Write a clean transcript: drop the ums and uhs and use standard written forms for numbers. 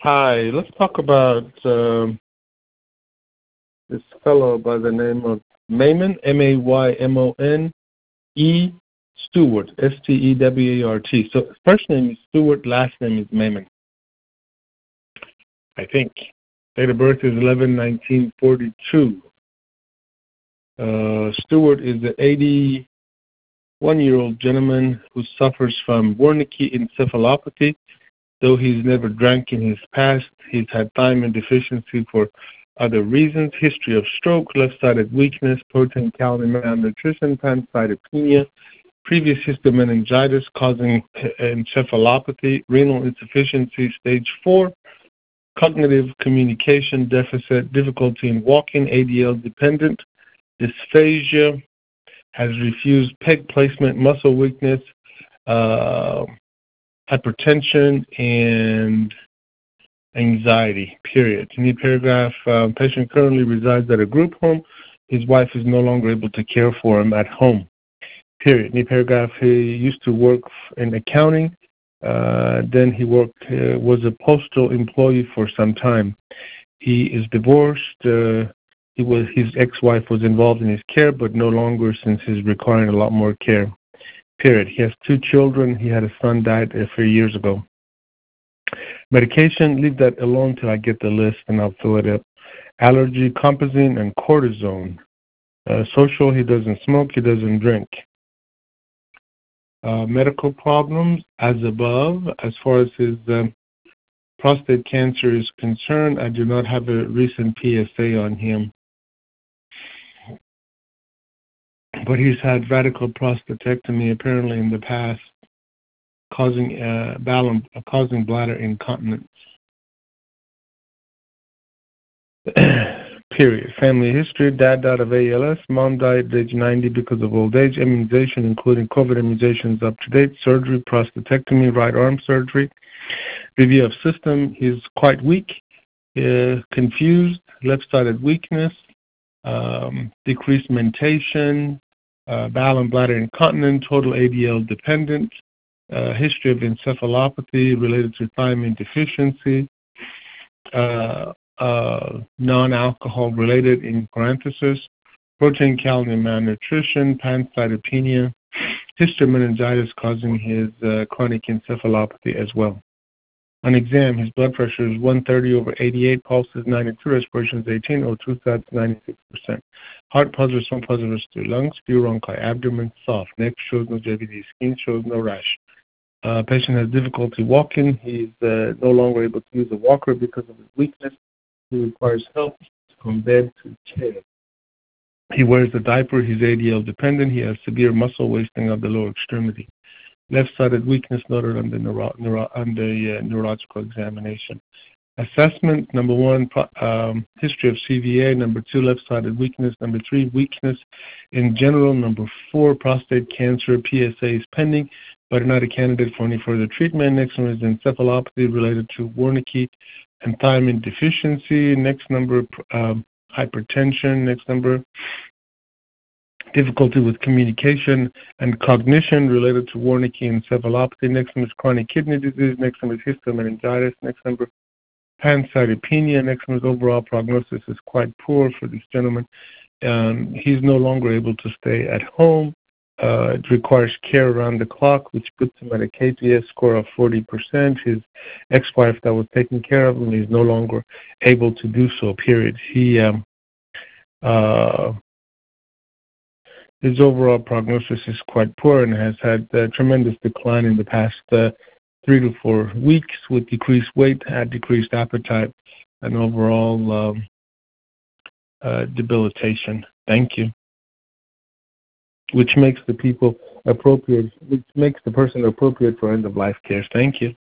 Hi, let's talk about this fellow by the name of Maymon, Maymon Stewart, Stewart. So first name is Stewart, last name is Maymon, I think. Date of birth is 11/1942. Stewart is an 81-year-old gentleman who suffers from Wernicke encephalopathy. Though he's never drank in his past, he's had thiamine deficiency for other reasons. History of stroke, left-sided weakness, protein calorie malnutrition, pancytopenia, previous histomeningitis causing encephalopathy, renal insufficiency, stage 4, cognitive communication deficit, difficulty in walking, ADL dependent, dysphagia, has refused peg placement, muscle weakness, hypertension, and anxiety, period. New paragraph, patient currently resides at a group home. His wife is no longer able to care for him at home, period. New paragraph, he used to work in accounting. Then he was a postal employee for some time. He is divorced. His ex-wife was involved in his care, but no longer since he's requiring a lot more care. Period. He has 2 children. He had a son died a few years ago. Medication, leave that alone till I get the list and I'll fill it up. Allergy, compazine, and cortisone. Social, he doesn't smoke, he doesn't drink. Medical problems, as above. As far as his prostate cancer is concerned, I do not have a recent PSA on him. But he's had radical prostatectomy apparently in the past, causing bladder incontinence. Period. Family history, dad died of ALS, mom died at age 90 because of old age, immunization including COVID immunizations up to date, surgery, prostatectomy, right arm surgery. Review of system, he's quite weak, confused, left-sided weakness, decreased mentation, bowel and bladder incontinent, total ADL dependent, history of encephalopathy related to thiamine deficiency, non-alcohol related in parenthesis, protein calorie malnutrition, pancytopenia, histomeningitis causing his chronic encephalopathy as well. On exam, his blood pressure is 130/88, pulse is 92, respiration is 18, O2 sats 96%. Heart positive, swim positive to lungs, few bronchi, abdomen soft, neck shows no JVD, skin shows no rash. Patient has difficulty walking. He's no longer able to use a walker because of his weakness. He requires help from bed to chair. He wears a diaper. He's ADL dependent. He has severe muscle wasting of the lower extremity. Left-sided weakness noted on the neurological examination. Assessment, number 1, history of CVA. Number 2, left-sided weakness. Number 3, weakness in general. Number 4, prostate cancer. PSA is pending, but not a candidate for any further treatment. Next one is encephalopathy related to Wernicke and thiamine deficiency. Next number, hypertension. Next number, difficulty with communication and cognition related to Wernicke encephalopathy. Next one is chronic kidney disease. Next one is histomeningitis. Next number, pancytopenia. Next one is overall prognosis is quite poor for this gentleman. He's no longer able to stay at home. It requires care around the clock, which puts him at a KPS score of 40%. His ex-wife that was taking care of him is no longer able to do so, period. His overall prognosis is quite poor and has had tremendous decline in the past 3 to 4 weeks with decreased weight, had decreased appetite, and overall debilitation. Thank you. Which makes the person appropriate for end-of-life care. Thank you.